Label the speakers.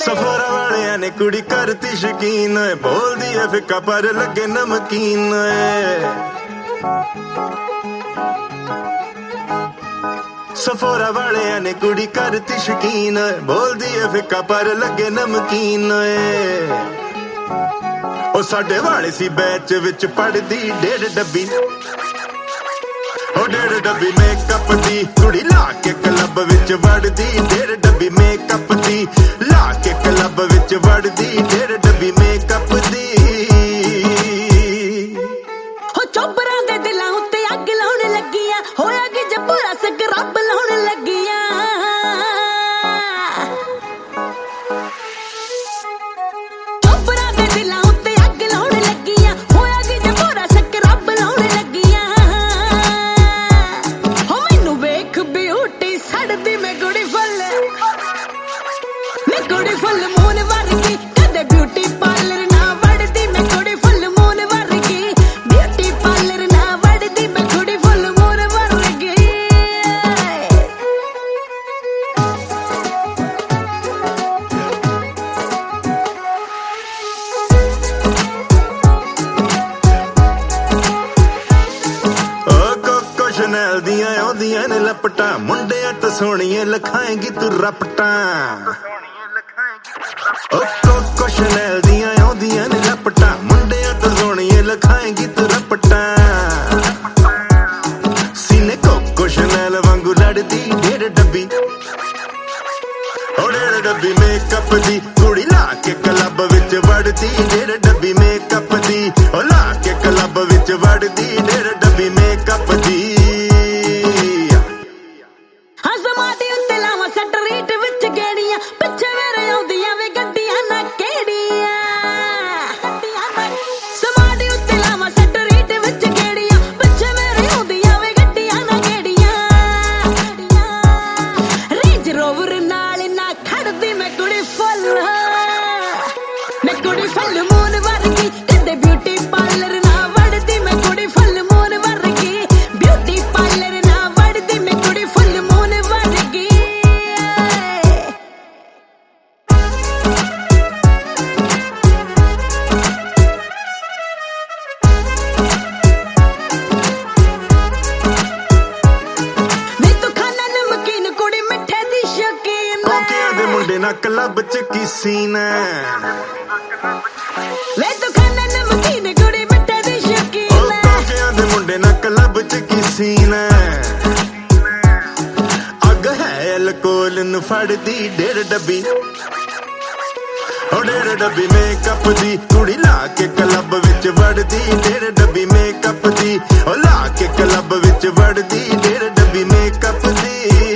Speaker 1: ਸਫਰਾਂ ਵਾਲਿਆਂ ਨੇ ਕੁੜੀ ਕਰਤੀ ਸ਼ਕੀਨ, ਬੋਲਦੀ ਐ ਫਿੱਕਾ ਪਰ ਲੱਗੇ ਨਮਕੀਨ। ਸਫਰਾਂ ਵਾਲਿਆਂ ਨੇ ਕੁੜੀ ਕਰਤੀ ਸ਼ਕੀਨ, ਬੋਲਦੀ ਐ ਫਿੱਕਾ ਪਰ ਲੱਗੇ ਨਮਕੀਨ। ਉਹ ਸਾਡੇ ਵਾਲੇ ਸੀ ਬੈਚ ਵਿੱਚ ਪੜਦੀ 1.5 ਡੱਬੀ, ਉਹ 1.5 ਡੱਬੀ ਮੇਕਅਪ ਦੀ ਕੁੜੀ ਲਾ ਕੇ ਕਲੱਬ ਵਿੱਚ ਵੜਦੀ। 1.5 ਡੱਬੀ ਮੇਕਅਪ ਦੀ ਲਾ ਕੇ ਕਲੱਬ ਵਿੱਚ ਵੜਦੀ। 1.5 ਡੱਬੀ ਮੇਕਅਪ ਦੀ।
Speaker 2: ਹੋ ਚੋਬਰਾਂ ਦੇ ਦਿਲਾਂ ਉੱਤੇ ਅੱਗ ਲਾਉਣ ਲੱਗੀਆਂ, ਹੋਇਆ ਕਿ ਜੱਬਰਾ ਸਕਰੱਬ ਲਾਉਣ ਲੱਗੀਆਂ। ਚੋਬਰਾਂ ਦੇ ਦਿਲਾਂ ਉੱਤੇ ਅੱਗ ਲਾਉਣ ਲੱਗੀਆਂ, ਹੋਇਆ ਕਿ ਜੱਬਰਾ ਸਕਰੱਬ ਲਾਉਣ ਲੱਗੀਆਂ। ਹੋ ਮੈਨੂੰ ਵੇਖ ਬਿਊਟੀ ਸੜਦੀ ਮੈਂ ਕੁੜੀ ਫੁੱਲ, ਮੈਂ ਕੁੜੀ ਫੁੱਲ ਮੂਨ ਵਰਗੀ, ਕਦੇ ਬਿਊਟੀ ਪਾਰਲਰ ਨਾ ਵੜਦੀ। ਮੈਂ ਕੁੜੀ ਫੁੱਲ ਮੂਨ ਵਰਗੀ, ਬਿਊਟੀ ਪਾਰਲਰ ਨਾ ਵੜਦੀ। ਮੈਂ ਕੁੜੀ ਫੁੱਲ ਮੂਨ ਵਰਗੀ।
Speaker 1: ਕੋਕੋ ਸ਼ਨੈਲ ਦੀਆਂ ਆਉਂਦੀਆਂ ਨੇ ਲਪਟਾਂ, ਮੁੰਡਿਆਂ ਤੋਂ ਸੋਹਣੀਆਂ ਲਖਾਏਂਗੀ ਤੂੰ ਰਪਟਾਂ। ਕੋਕੋ ਸ਼ਨੈਲ ਦੀਆਂ ਆਉਂਦੀਆਂ ਨੇ ਲਪਟਾਂ, ਮੁੰਡਿਆਂ ਤੋਂ ਸੋਹਣੀਆਂ ਲਖਾਏਂਗੀ ਤੂੰ ਰਪਟਾਂ। ਸੀਨੇ ਕੋਕੋ ਸ਼ਨੈਲ ਵਾਂਗੂ ਲੜਦੀ 1.5 ਡੱਬੀ, ਉਹ 1.5 ਡੱਬੀ ਮੇਕਅਪ ਦੀ ਕੁੜੀ ਲਾ ਕੇ ਕਲੱਬ ਵਿੱਚ ਵੜਦੀ। 1.5 ਡੱਬੀ ਮੇਕਅਪ ਦੀ, ਉਹ ਲਾ ਕੇ ਕਲੱਬ ਵਿੱਚ ਵੜਦੀ। 1.5 ਡੱਬੀ ਮੇਕਅਪ ਦੀ।
Speaker 2: ਹਜ਼ਮਾਂ ਦੇ ਉੱਤੇ ਲਾਵਾਂ ਸਟਰੀਟ ਵਿੱਚ ਗੇੜੀਆਂ, ਪਿੱਛੇ ਮੇਰੇ ਆਉਂਦੀਆਂ ਵੇ ਗੱਡੀਆਂ ਨਾ ਕਿਹੜੀਆਂ। ਸਮਾਂ ਦੇ ਉੱਤੇ ਲਾਵਾਂ ਸਟਰੀਟ ਵਿੱਚ ਗੇੜੀਆਂ, ਪਿੱਛੇ ਮੇਰੇ ਆਉਂਦੀਆਂ ਵੇ ਗੱਡੀਆਂ ਨਾ ਕਿਹੜੀਆਂ। ਰੇਂਜ ਰੋਵਰ ਨਾਲ ਨਾ ਖੜਦੀ ਮੈਂ ਕੁੜੀ ਫੁੱਲ, ਮੈਂ ਕੁੜੀ ਫੁੱਲ ਮੂਨ ਵਰਗੀ, ਕਦੇ ਬਿਊਟੀ ਪਾਰਲਰ ਨਾ ਵੜਦੀ। ਮੈਂ ਕੁੜੀ ਫੁੱਲ ਮੂਨ ਵਰਗੀ, ਬਿਊਟੀ ਪਾਰਲਰ ਨਾ ਵੜਦੀ। ਮੈਂ ਕੁੜੀ ਫੁੱਲ ਮੂਨ ਵਰਗੀ। ਵੇ ਤੂੰ ਖਾਣਾ ਨਮਕੀਨ ਕੁੜੀ ਮਿੱਠੇ ਦੀ ਸ਼ੌਕੀਨ।
Speaker 1: ਕੋਕਿਆਂ ਦੇ ਮੁੰਡੇ ਨਾਲ ਕਲੱਬ ਚ ਕੀ ਸੀਨ ਐ।
Speaker 2: ਵੇ ਤੂੰ ਖਾਣਾ ਨਮਕੀਨ ਕੁੜੀ ਮਿੱਠੇ ਦੀ ਸ਼ੌਕੀਨ।
Speaker 1: ਕੋਕਿਆਂ ਦੇ ਮੁੰਡੇ ਨਾਲ ਕਲੱਬ ਚ ਕੀ ਸੀਨ ਐ। ਅੱਗ ਹੈ ਅਲਕੋਹਲ ਨੂੰ ਫੜਦੀ 1.5 ਡੱਬੀ, ਉਹ 1.5 ਡੱਬੀ ਮੇਕਅਪ ਦੀ ਕੁੜੀ ਲਾ ਕੇ ਕਲੱਬ ਵਿੱਚ ਵੜਦੀ। 1.5 ਡੱਬੀ ਮੇਕਅਪ ਦੀ, ਉਹ ਲਾ ਕੇ ਕਲੱਬ ਵਿੱਚ ਵੜਦੀ। 1.5 ਡੱਬੀ ਮੇਕਅਪ ਦੀ।